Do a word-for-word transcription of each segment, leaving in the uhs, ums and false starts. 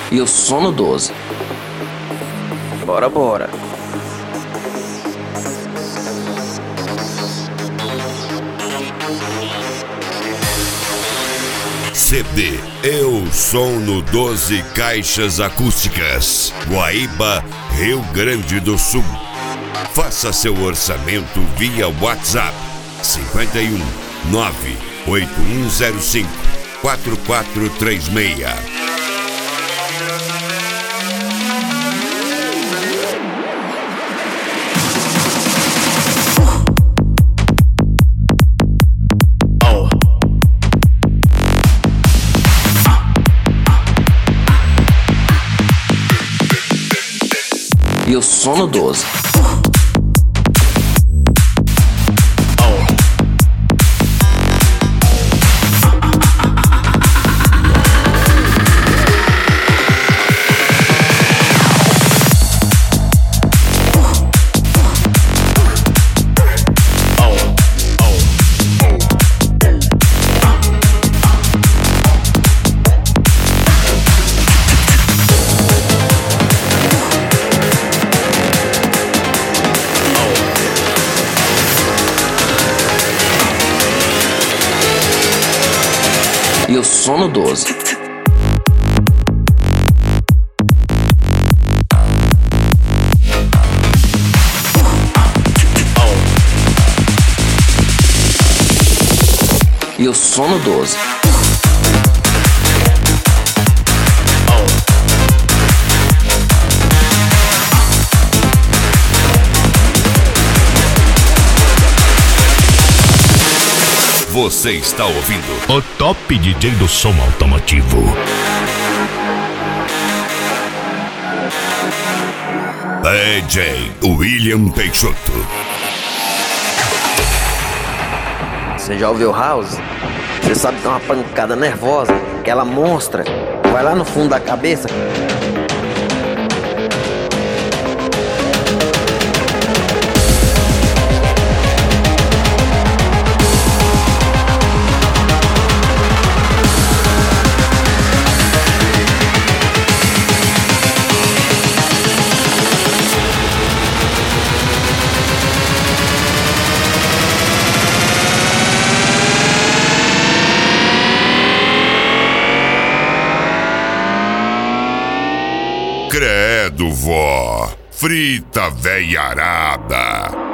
E o sono doze. Bora, bora. C D Eu Sono doze Caixas Acústicas, Guaíba, Rio Grande do Sul. Faça seu orçamento via WhatsApp cinquenta e um, nove oito um zero cinco, quatro quatro três seis. E o sono doze. E o sono doze. E o sono doze. Você está ouvindo o top D J do som automotivo. D J William Peixoto. Você já ouviu House? Você sabe que é uma pancada nervosa, aquela monstra, vai lá no fundo da cabeça. Credo, vó, frita veiarada.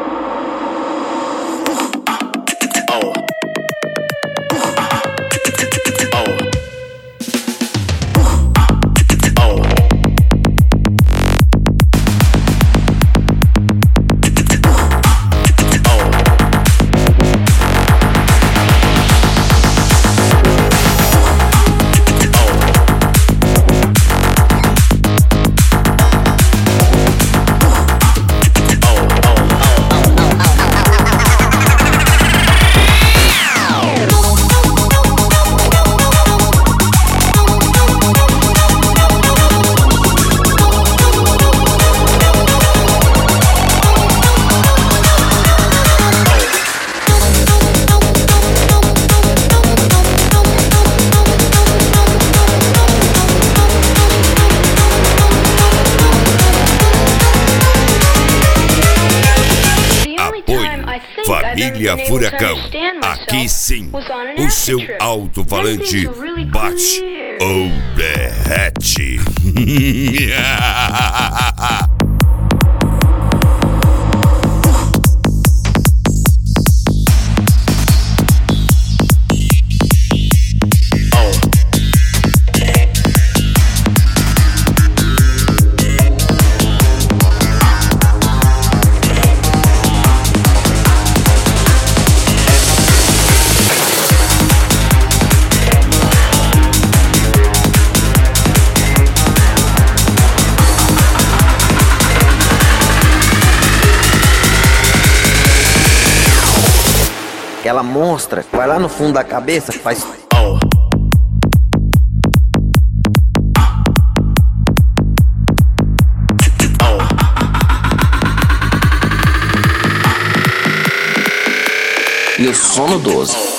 Família Furacão, aqui sim, o seu alto-falante bate ou derrete. Aquela monstra, vai lá no fundo da cabeça, faz... E o sono doze.